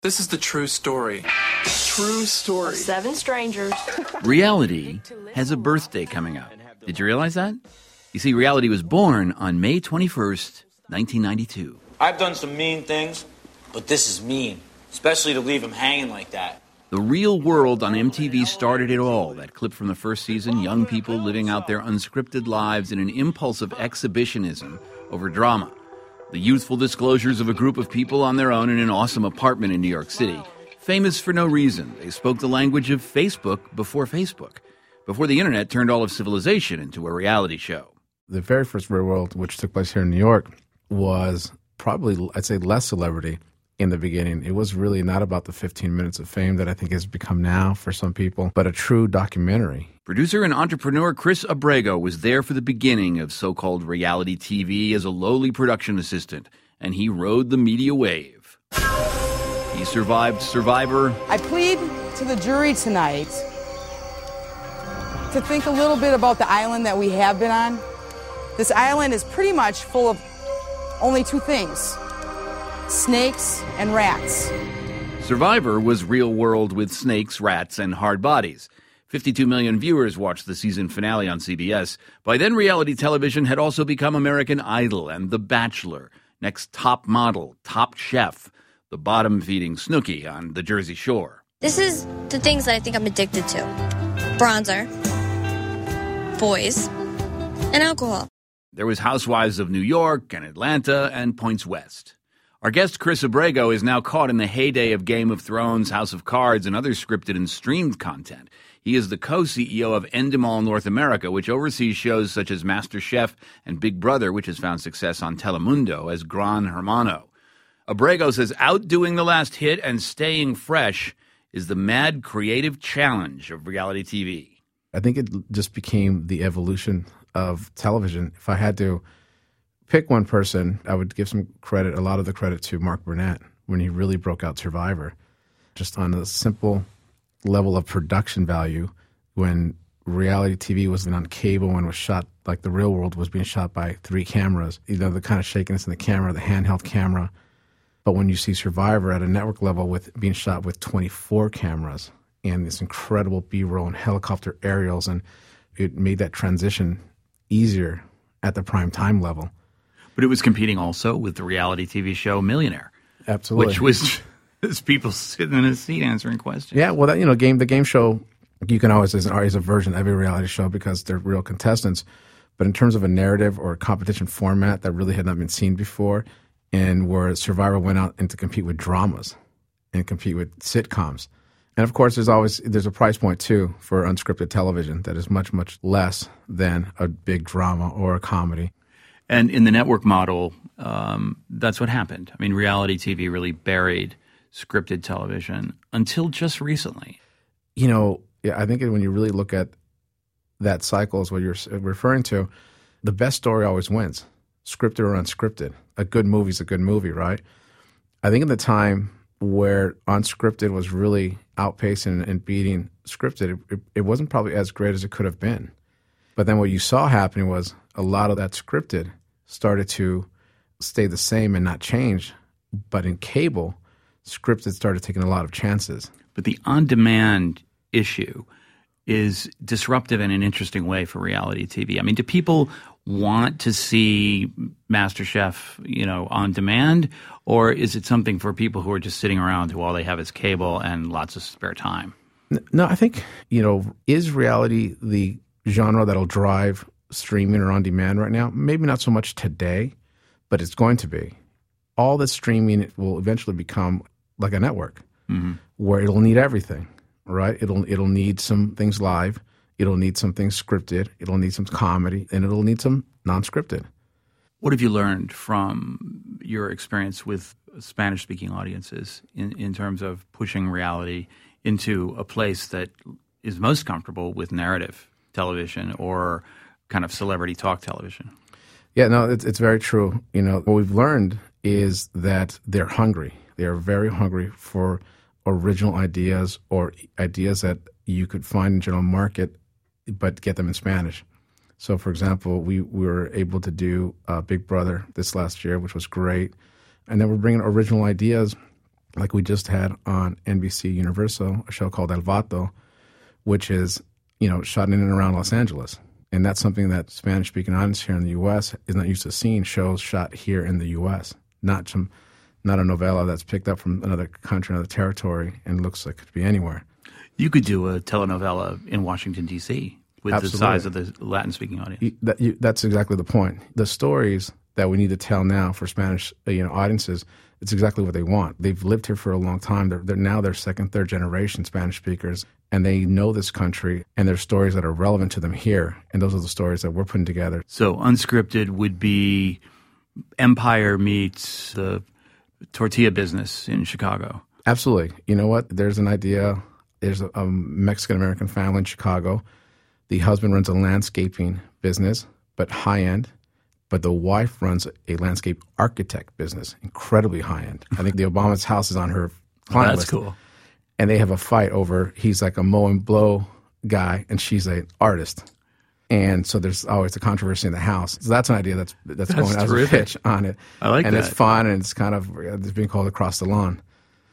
This is the true story. True story. 7 strangers. Reality has a birthday coming up. Did you realize that? You see, Reality was born on May 21st, 1992. I've done some mean things, but this is mean, especially to leave him hanging like that. The Real World on MTV started it all. That clip from the first season, young people living out their unscripted lives in an impulse of exhibitionism over drama. The youthful disclosures of a group of people on their own in an awesome apartment in New York City. Famous for no reason, they spoke the language of Facebook, before the internet turned all of civilization into a reality show. The very first Real World, which took place here in New York, was probably, I'd say, less celebrity in the beginning. It was really not about the 15 minutes of fame that I think has become now for some people, but a true documentary. Producer and entrepreneur Chris Abrego was there for the beginning of so-called reality TV as a lowly production assistant, and he rode the media wave. He survived Survivor. I plead to the jury tonight to think a little bit about the island that we have been on. This island is pretty much full of only 2 things: snakes and rats. Survivor was Real World with snakes, rats, and hard bodies. 52 million viewers watched the season finale on CBS. By then, reality television had also become American Idol and The Bachelor, Next Top Model, Top Chef, the bottom-feeding Snooki on the Jersey Shore. This is the things that I think I'm addicted to. Bronzer, boys, and alcohol. There was Housewives of New York and Atlanta and Points West. Our guest, Chris Abrego, is now caught in the heyday of Game of Thrones, House of Cards, and other scripted and streamed content. He is the co-CEO of Endemol North America, which oversees shows such as MasterChef and Big Brother, which has found success on Telemundo as Gran Hermano. Abrego says outdoing the last hit and staying fresh is the mad creative challenge of reality TV. I think it just became the evolution of television. If I had to pick one person, I would give some credit, a lot of the credit to Mark Burnett when he really broke out Survivor. Just on a simple level of production value, when reality TV wasn't on cable and was shot like The Real World was being shot by 3 cameras, you know, the kind of shakiness in the camera, the handheld camera. But when you see Survivor at a network level with being shot with 24 cameras and this incredible B-roll and helicopter aerials, and it made that transition easier at the prime time level. But it was competing also with the reality TV show Millionaire. Absolutely. Which was just people sitting in a seat answering questions. Yeah, well, the game show, you can always, is a version of every reality show because they're real contestants. But in terms of a narrative or a competition format that really had not been seen before, and where Survivor went out and to compete with dramas and compete with sitcoms. And of course, there's a price point too for unscripted television that is much, much less than a big drama or a comedy. And in the network model, that's what happened. I mean, reality TV really buried scripted television until just recently. You know, I think when you really look at that cycle is what you're referring to, the best story always wins, scripted or unscripted. A good movie's a good movie, right? I think in the time where unscripted was really outpacing and beating scripted, it wasn't probably as great as it could have been. But then what you saw happening was a lot of that scripted started to stay the same and not change. But in cable, scripted started taking a lot of chances. But the on-demand issue is disruptive in an interesting way for reality TV. I mean, do people want to see MasterChef, on demand, or is it something for people who are just sitting around who all they have is cable and lots of spare time? No, I think, is reality the genre that'll drive streaming or on demand right now? Maybe not so much today, but it's going to be. All the streaming will eventually become like a network where it'll need everything, right? It'll need some things live. It'll need some things scripted. It'll need some comedy, and it'll need some non-scripted. What have you learned from your experience with Spanish-speaking audiences in terms of pushing reality into a place that is most comfortable with narrative television or kind of celebrity talk television? Yeah, no, it's very true. What we've learned is that they're hungry. They are very hungry for original ideas or ideas that you could find in general market, but get them in Spanish. So, for example, we were able to do Big Brother this last year, which was great. And then we're bringing original ideas Like we just had on NBC Universal, a show called El Vato, which is, shot in and around Los Angeles. And that's something that Spanish-speaking audience here in the U.S. is not used to seeing, shows shot here in the U.S., not a novella that's picked up from another country, another territory, and looks like it could be anywhere. You could do a telenovela in Washington, D.C. with Absolutely. The size of the Latin-speaking audience. That's exactly the point. The stories that we need to tell now for Spanish audiences, it's exactly what they want. They've lived here for a long time. They're now their second, third generation Spanish speakers, and they know this country, and there's stories that are relevant to them here, and those are the stories that we're putting together. So unscripted would be Empire meets the tortilla business in Chicago. Absolutely. You know what? There's an idea. There's a Mexican-American family in Chicago. The husband runs a landscaping business, but high-end. But the wife runs a landscape architect business, incredibly high-end. I think the Obama's house is on her client list. That's cool. And they have a fight over, he's like a mow and blow guy, and she's an artist. And so there's always the controversy in the house. So that's an idea that's going as a pitch on it. I like and that. And it's fun, and it's kind of it's being called Across the Lawn.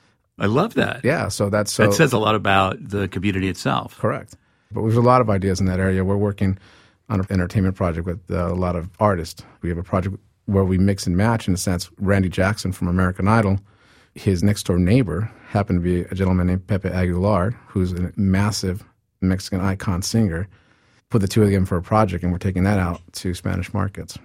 I love that. Yeah, so that says a lot about the community itself. Correct. But there's a lot of ideas in that area. We're working on an entertainment project with a lot of artists. We have a project where we mix and match, in a sense. Randy Jackson from American Idol, his next-door neighbor happened to be a gentleman named Pepe Aguilar, who's a massive Mexican icon singer. Put the two of them for a project, and we're taking that out to Spanish markets.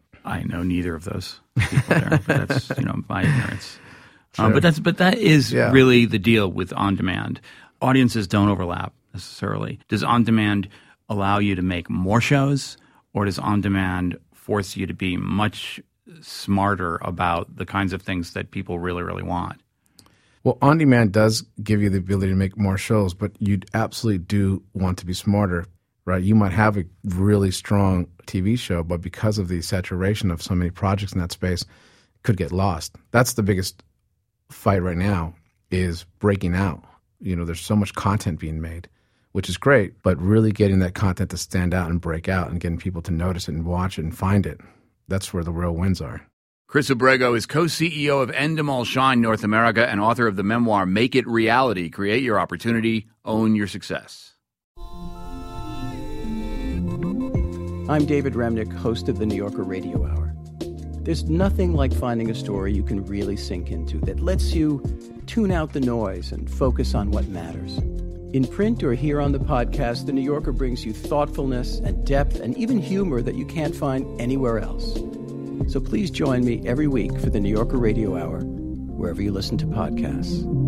I know neither of those people there, but that's my ignorance. Sure. But that is really the deal with on-demand. Audiences don't overlap necessarily. Does on-demand allow you to make more shows, or does on-demand force you to be much smarter about the kinds of things that people really, really want? Well, on-demand does give you the ability to make more shows, but you absolutely do want to be smarter, right? You might have a really strong TV show, but because of the saturation of so many projects in that space, it could get lost. That's the biggest fight right now, is breaking out. There's so much content being made, which is great, but really getting that content to stand out and break out and getting people to notice it and watch it and find it. That's where the real wins are. Chris Abrego is co-CEO of Endemol Shine North America and author of the memoir Make It Reality, Create Your Opportunity, Own Your Success. I'm David Remnick, host of the New Yorker Radio Hour. There's nothing like finding a story you can really sink into that lets you tune out the noise and focus on what matters. In print or here on the podcast, The New Yorker brings you thoughtfulness and depth and even humor that you can't find anywhere else. So please join me every week for the New Yorker Radio Hour, wherever you listen to podcasts.